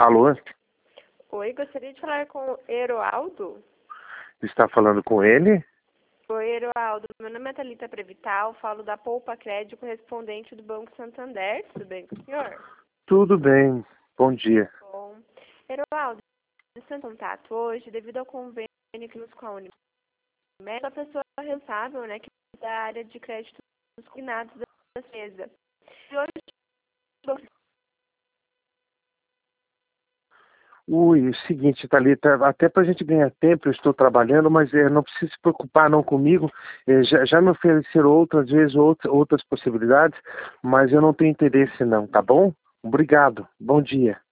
Alô? Oi, gostaria de falar com o Eroaldo. Está falando com ele? Oi, Eroaldo. Meu nome é Thalita Prevital, falo da Poupa Crédito, correspondente do Banco Santander. Tudo bem com o senhor? Tudo bem. Bom dia. Bom. Eroaldo, estou em contato hoje devido ao convênio que temos com a Unimed, a pessoa responsável, que é da área de crédito dos consignados da empresa. E hoje, Ui, o seguinte, Thalita, até para a gente ganhar tempo, eu estou trabalhando, mas não precisa se preocupar não comigo. Já me ofereceram outras vezes outras possibilidades, mas eu não tenho interesse não, tá bom? Obrigado. Bom dia.